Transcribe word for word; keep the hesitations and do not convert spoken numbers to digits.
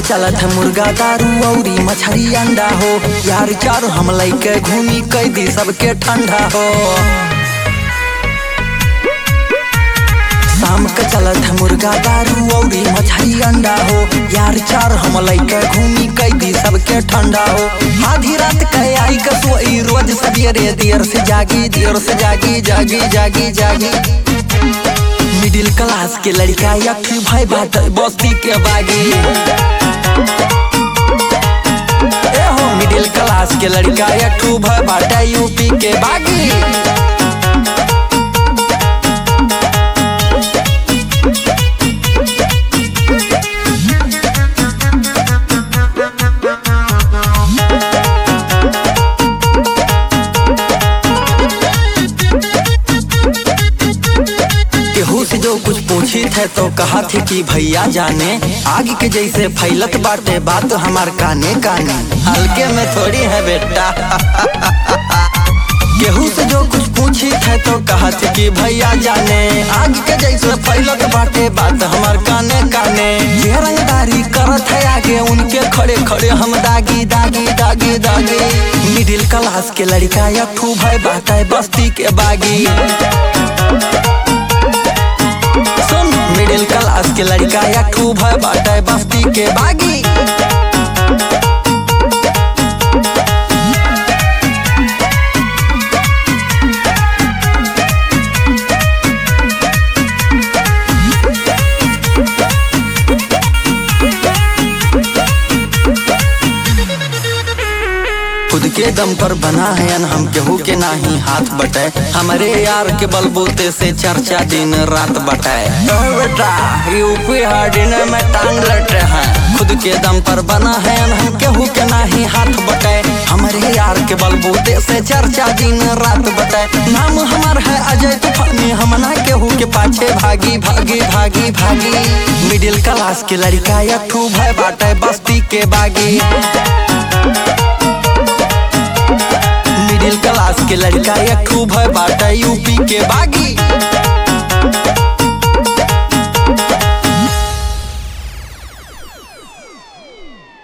चलत है मुर्गा दारू औरी मछली अंडा हो। यार चार हम लैके घूमी कैदी सबके ठंडा हो। शाम के चलत है मुर्गा दारू औरी मछली अंडा हो। यार चार हम लैके घूमी कैदी सबके ठंडा हो। आधी रात के आई के सोई रोज सवेरे देर से जागी देर से जागी जागी जागी जागी। मिडिल क्लास के लड़का यक्ष भाई बात बस्ती के बागी। ए हो मिडिल क्लास के लड़का यक्ष भाई बात यूपी के बागी। केहू से जो कुछ पूछी थे तो कहा थे कि भैया जाने आग के जैसे फैलत बाटे बात हमार काने काने। हल्के में थोड़ी है बेटा। केहू से जो कुछ पूछी थे तो कहा थे कि भैया जाने आग के जैसे फैलत बाटे बात हमार काने काने। ये रंगदारी करत है आगे उनके खड़े खड़े हम दागी दागी दागी दागी। मिडिल क्लास के लड़का यक्ठू भाई बात है बस्ती के बागी। मिडिल क्लास के लड़का यक्ठू भाई बाटे बस्ती के बागी। खुद के दम पर बना है अन हम केहू के नाही हाथ बटे। हमारे यार के बलबूते से चर्चा दिन रात बटाए। बेटा यूपी हार्डिन में टांग लटे हैं। खुद के दम पर बना है अन हम केहू के नाही हाथ बटाए। हमारे यार के बलबूते से चर्चा दिन रात बटाए। नाम हमार है अजय तूफानी हम ना केहू के पाछे भागी भागी भागी भागी। मिडिल क्लास के लड़का यक्ठू भाई बाटे बस्ती के बागी। मिडिल क्लास के लड़का यक्ठू भाई बाटे यूपी के बागी।